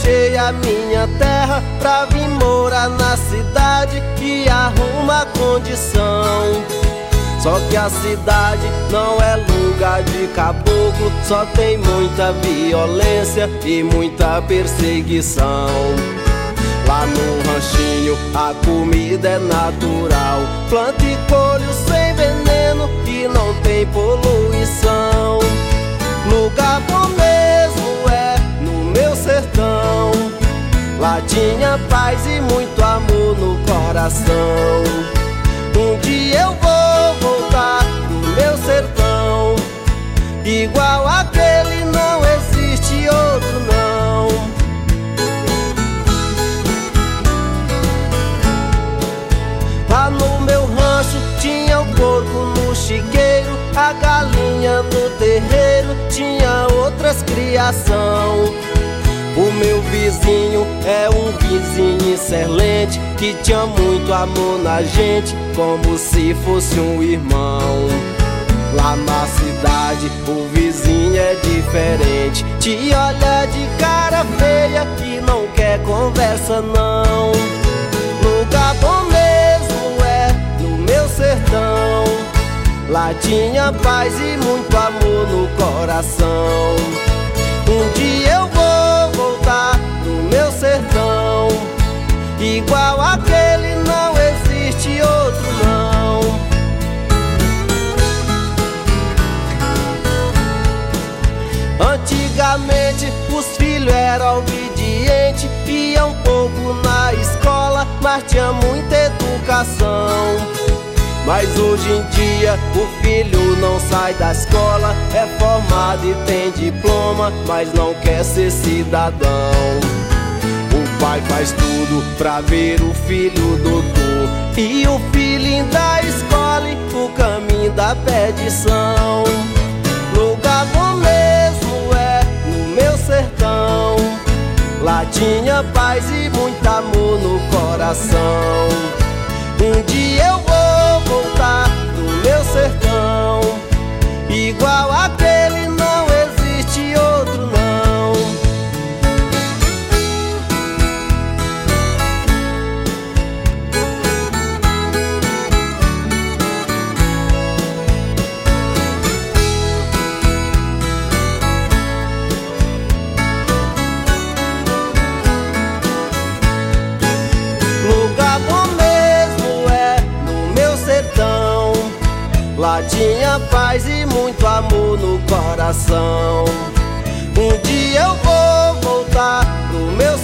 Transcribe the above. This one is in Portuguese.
deixei a minha terra pra vir morar na cidade que arruma condição. Só que a cidade não é lugar de caboclo, só tem muita violência e muita perseguição. Lá no ranchinho a comida é natural, planta e colho sem veneno e não tem poluição. Lugar bom mesmo é no meu sertão, lá tinha paz e muito amor no coração. Um dia eu vou voltar pro meu sertão, igual aquele não existe outro não. Lá no meu rancho tinha o porco no chiqueiro, a galinha no terreiro, tinha outras criação. O meu vizinho é um vizinho excelente, que tinha muito amor na gente, como se fosse um irmão. Lá na cidade o vizinho é diferente, te olha de cara feia e não quer conversa não. Lugar bom mesmo é no meu sertão, lá tinha paz e muito amor no coração. Um dia eu vou voltar pro meu sertão, igual aquele não existe outro não. Antigamente os filhos eram obedientes, iam pouco na escola, mas tinha muita educação. Mas hoje em dia o filho não sai da escola, é formado e tem diploma, mas não quer ser cidadão. O pai faz tudo pra ver o filho doutor, e o filho ainda escolhe o caminho da perdição. Lugar bom mesmo é no meu sertão, lá tinha paz e muito amor no coração. Um dia eu vou voltar pro meu sertão, igual aquele não existe outro não. Lugar bom mesmo é no meu sertão, lá tinha paz e muito amor no coração. Um dia eu vou voltar pro meu